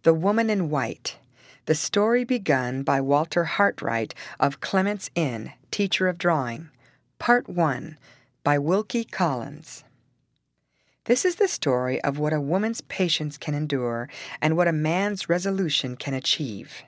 The Woman in White. The story begun by Walter Hartright of Clements Inn, teacher of drawing. Part 1, by Wilkie Collins. This is the story of what a woman's patience can endure and what a man's resolution can achieve.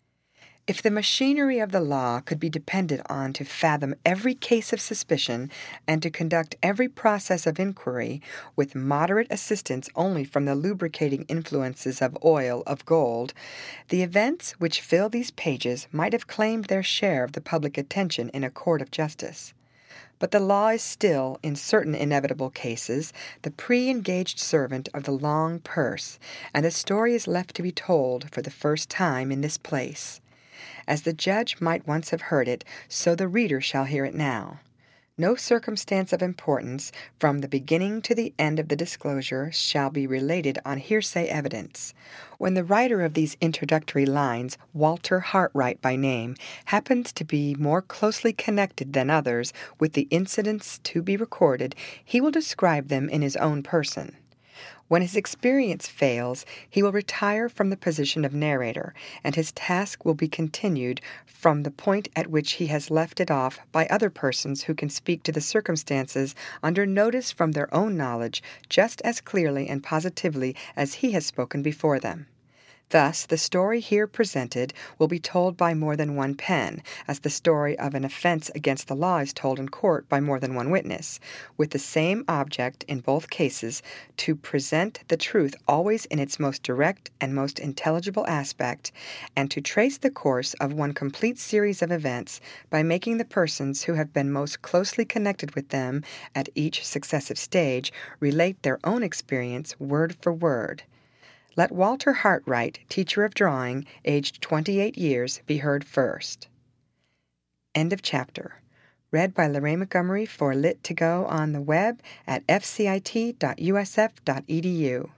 If the machinery of the law could be depended on to fathom every case of suspicion and to conduct every process of inquiry, with moderate assistance only from the lubricating influences of oil of gold, the events which fill these pages might have claimed their share of the public attention in a court of justice. But the law is still, in certain inevitable cases, the pre-engaged servant of the long purse, and the story is left to be told for the first time in this place. As the judge might once have heard it, so the reader shall hear it now. No circumstance of importance, from the beginning to the end of the disclosure, shall be related on hearsay evidence. When the writer of these introductory lines, Walter Hartright by name, happens to be more closely connected than others with the incidents to be recorded, he will describe them in his own person. When his experience fails, he will retire from the position of narrator, and his task will be continued from the point at which he has left it off by other persons who can speak to the circumstances under notice from their own knowledge just as clearly and positively as he has spoken before them. Thus, the story here presented will be told by more than one pen, as the story of an offense against the law is told in court by more than one witness, with the same object in both cases, to present the truth always in its most direct and most intelligible aspect, and to trace the course of one complete series of events by making the persons who have been most closely connected with them at each successive stage relate their own experience word for word. Let Walter Hartright, teacher of drawing, aged 28 years, be heard first. End of chapter. Read by Lorraine Montgomery for Lit2Go on the web at fcit.usf.edu.